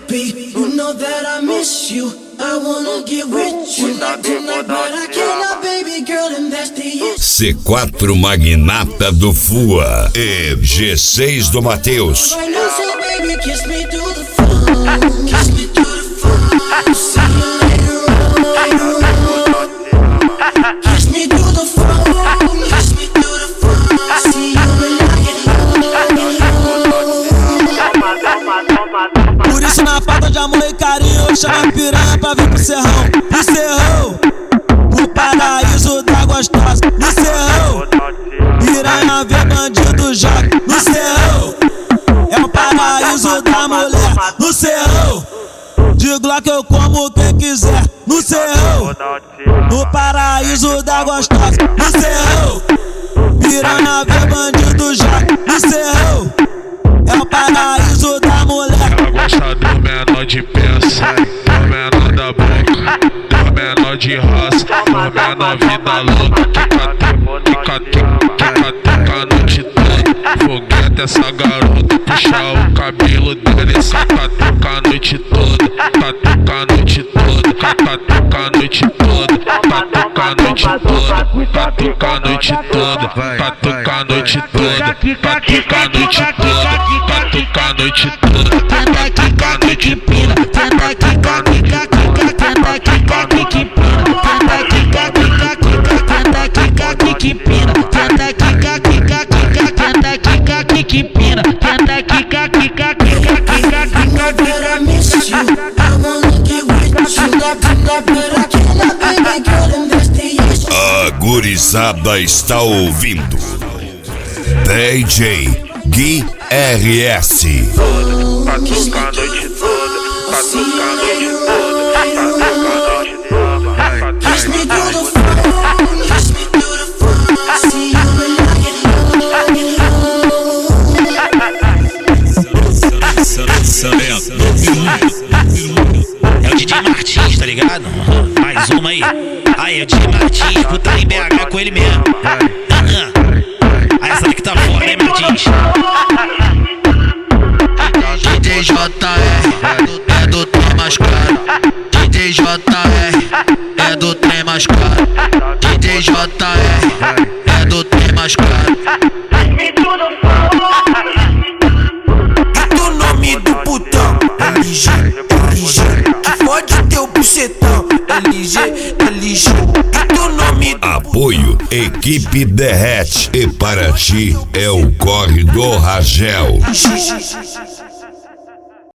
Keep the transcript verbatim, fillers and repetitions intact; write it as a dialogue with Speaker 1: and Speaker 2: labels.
Speaker 1: be. You know that I miss you. I wanna get with you tonight, but I cannot, baby girl, and that's the issue.
Speaker 2: C quatro Magnata do Fua e G seis do Matheus.
Speaker 1: Right now, so baby, kiss me through the phone. Kiss me through the phone. See you later on. Kiss me through the phone. Kiss me through the phone. See you when I get home.
Speaker 3: Por isso na falta de amor e carinho eu chamo a piranha pra vir pro serrão. No serrão, o paraíso da gostosa. No serrão, piranha vê bandido joga. No serrão, é o paraíso da mulher. No serrão, de Glock eu como quem quiser. No serrão, no paraíso da gostosa. No serrão, piranha vê bandido joga. No serrão, é o paraíso da mulher.
Speaker 4: Ela gosta do menor de peça, do menor da boca, do menor de raça, do menor vida louca. Quica, quica, quica a noite toda. Foguete essa garota, puxa o cabelo dele, saca a noite toda. Catuca a noite toda, catuca a noite toda, catuca a noite toda, catuca a noite toda, catuca a noite toda, catuca a noite toda, catuca a noite toda.
Speaker 3: Tenta quica, quica, pina. Tenta quica, quica, quica. Tenta quica, quica, pina. Tenta quica, quica, quica. Tenta quica, quica, pina. Tenta quica, quica, quica. Tenta quica, quica, pina. Tenta quica, quica, quica, quica, quica, quica.
Speaker 1: I miss you. I wanna get with you. But I cannot, baby girl, and that's the issue.
Speaker 2: A gurizada está ouvindo D J Gui R S.
Speaker 4: Catuca a noite toda, catuca a noite toda, catuca a noite toda.
Speaker 1: Kiss me through the phone. Kiss me through the phone. See you when I get
Speaker 5: home. É o D J Martins, tá ligado? Mais uma aí. Aí, o D J Martins, puta em B H com ele mesmo. Aí essa daqui tá foda, hein, Martins?
Speaker 6: D J J R é do trem mais caro. D J J R é do trem mais caro. D J J R é do trem mais caro.
Speaker 3: E o nome do putão? L G, L G. Que fode teu bucetão? L G, L G. E o nome do
Speaker 2: Apoio Equipe Derrete. E para ti é o corre do Ragel.
Speaker 3: G.